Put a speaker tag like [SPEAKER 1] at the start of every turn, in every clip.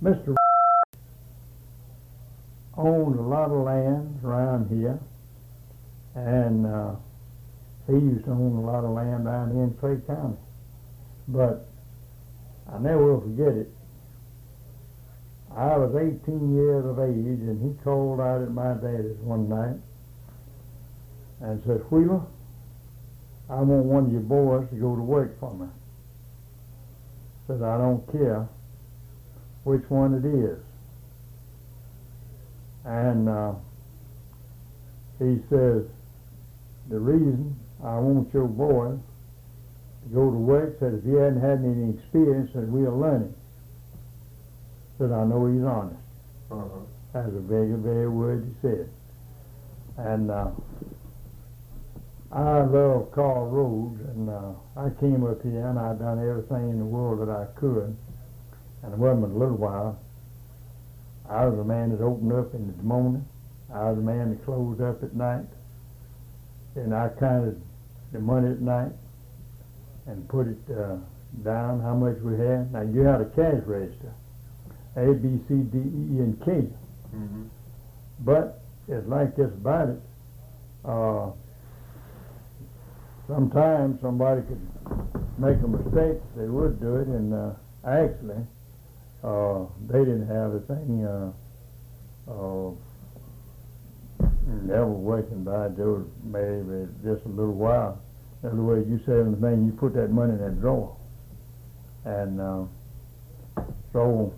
[SPEAKER 1] Mr. owned a lot of land around here, and he used to own a lot of land down here in Clay County. But I never will forget it. I was 18 years of age, and he called out at my daddy's one night and said, "Wheeler, I want one of your boys to go to work for me." Said, "I don't care which one it is." And he says, "The reason I want your boy to go to work," said, "if he hadn't had any experience, said, we'll learn him." Said, "I know he's honest." That's a very, very word he said. And I love Carl Rhodes, and I came up here and I done everything in the world that I could. And it wasn't but a little while. I was the man that opened up in the morning. I was the man that closed up at night. And I counted the money at night and put it down, how much we had. Now, you had a cash register, A, B, C, D, E, and K.
[SPEAKER 2] Mm-hmm.
[SPEAKER 1] But it's like this about it. Sometimes somebody could make a mistake. They would do it, and actually, they didn't have the thing never working by Joe, maybe just a little while. In other words, you said the thing, you put that money in that drawer. And so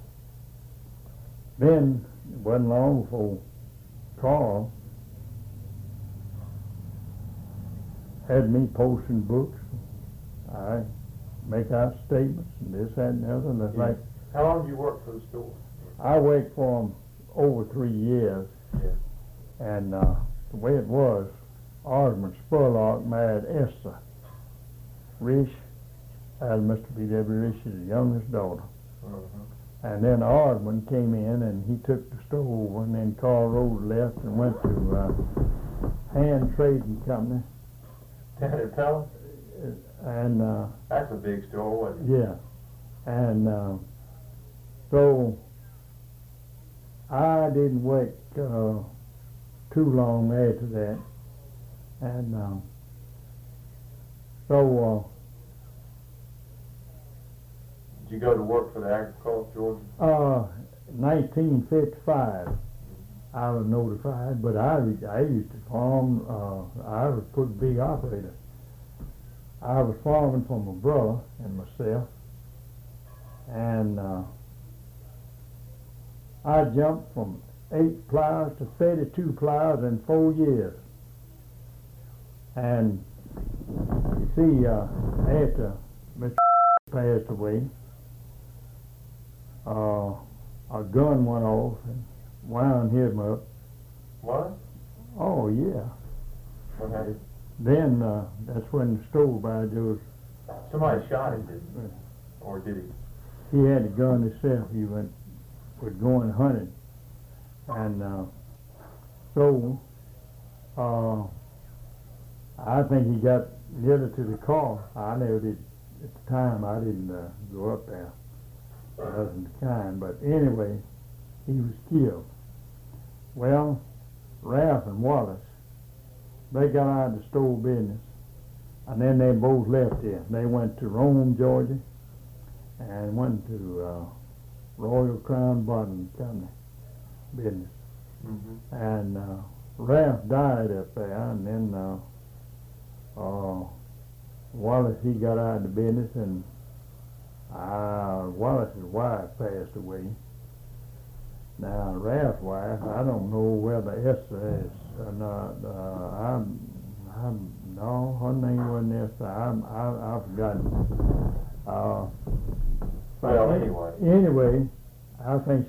[SPEAKER 1] then it wasn't long before Carl had me posting books. I make out statements and this, that, and the other. And it's like,
[SPEAKER 2] how long did you work for the store?
[SPEAKER 1] I worked for him over 3 years.
[SPEAKER 2] Yeah.
[SPEAKER 1] And the way it was, Osmond Spurlock married Esther Risch, as Mr. B.W. Risch's youngest daughter. And then Osmond came in and he took the store over, and then Carl Rhodes left and went to Hand Trading Company.
[SPEAKER 2] Tanner Pelham?
[SPEAKER 1] And
[SPEAKER 2] That's a big store, wasn't it?
[SPEAKER 1] yeah. And so I didn't work too long after that. And so
[SPEAKER 2] did you go to work for the Agricultural Georgia?
[SPEAKER 1] 1955 I was notified, but I used to farm. I was a pretty big operator. I was farming for my brother and myself, and I jumped from 8 plows to 32 plows in 4 years. And you see, after Mr. passed away, a gun went off and wound him up.
[SPEAKER 2] What?
[SPEAKER 1] Oh, yeah.
[SPEAKER 2] What happened?
[SPEAKER 1] Then that's when the store by Joe's.
[SPEAKER 2] Somebody shot him, didn't he? Or did he?
[SPEAKER 1] He had a gun himself. He was going hunting. And so I think he got nearer to the car. I never did at the time. I didn't go up there. It wasn't the kind. But anyway, he was killed. Well, Ralph and Wallace, they got out of the store business, and then they both left here. They went to Rome, Georgia, and went to Royal Crown Bottling Company business.
[SPEAKER 2] Mm-hmm.
[SPEAKER 1] And Ralph died up there, and then Wallace, he got out of the business, and Wallace's wife passed away. Now, Ralph's wife, I don't know whether Esther is or not. No, her name wasn't Esther. I've forgotten.
[SPEAKER 2] Well, anyway.
[SPEAKER 1] Anyway, I think